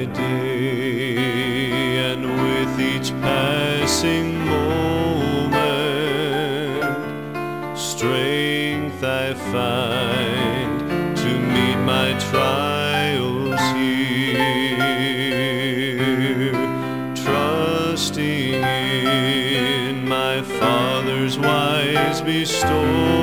by day, and with each passing moment, strength I find to meet my trials here, trusting in my Father's wise bestowal.